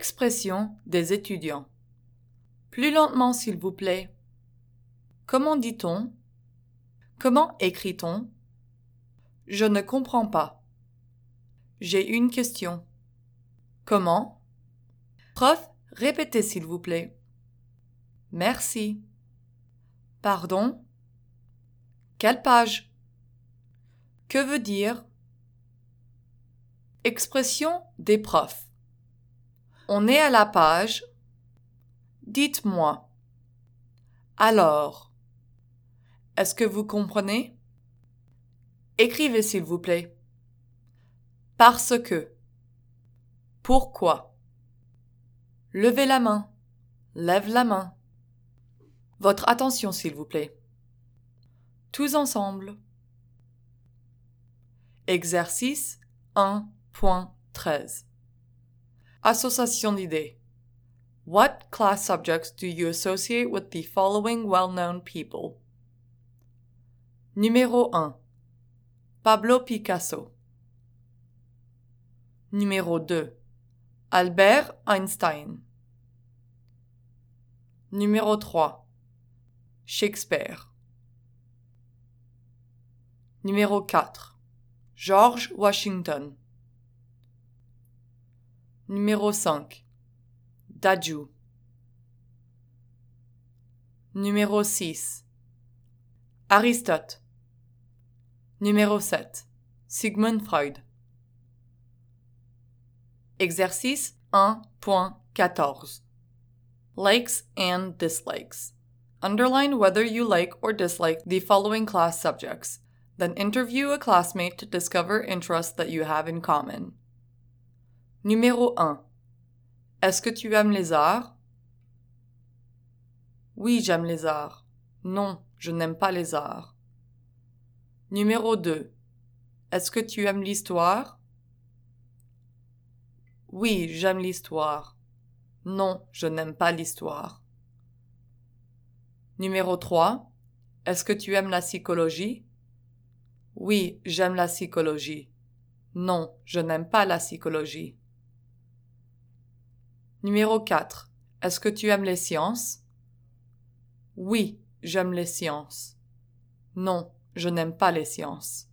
Expression des étudiants. Plus lentement, s'il vous plaît. Comment dit-on? Comment écrit-on? Je ne comprends pas. J'ai une question. Comment? Prof, répétez s'il vous plaît. Merci. Pardon? Quelle page? Que veut dire? Expression des profs. On est à la page. Dites-moi. Alors. Est-ce que vous comprenez? Écrivez s'il vous plaît. Parce que. Pourquoi? Levez la main. Lève la main. Votre attention s'il vous plaît. Tous ensemble. Exercice 1.13. Association d'idées. What class subjects do you associate with the following well-known people? Numéro 1. Pablo Picasso. Numéro 2. Albert Einstein. Numéro 3. Shakespeare. Numéro 4. George Washington. Numéro 5. Dadju. Numéro 6. Aristote. Numéro 7. Sigmund Freud. Exercice 1.14. Likes and dislikes. Underline whether you like or dislike the following class subjects. Then interview a classmate to discover interests that you have in common. Numéro 1. Est-ce que tu aimes les arts? Oui, j'aime les arts. Non, je n'aime pas les arts. Numéro 2. Est-ce que tu aimes l'histoire? Oui, j'aime l'histoire. Non, je n'aime pas l'histoire. Numéro 3. Est-ce que tu aimes la psychologie? Oui, j'aime la psychologie. Non, je n'aime pas la psychologie. Numéro 4. Est-ce que tu aimes les sciences? Oui, j'aime les sciences. Non, je n'aime pas les sciences.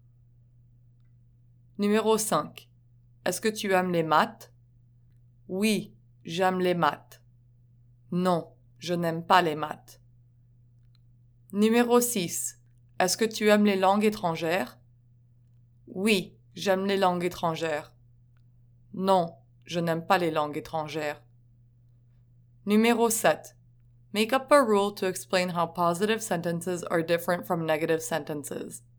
Numéro 5. Est-ce que tu aimes les maths? Oui, j'aime les maths. Non, je n'aime pas les maths. Numéro 6. Est-ce que tu aimes les langues étrangères? Oui, j'aime les langues étrangères. Non, je n'aime pas les langues étrangères. Numéro 7. Make up a rule to explain how positive sentences are different from negative sentences.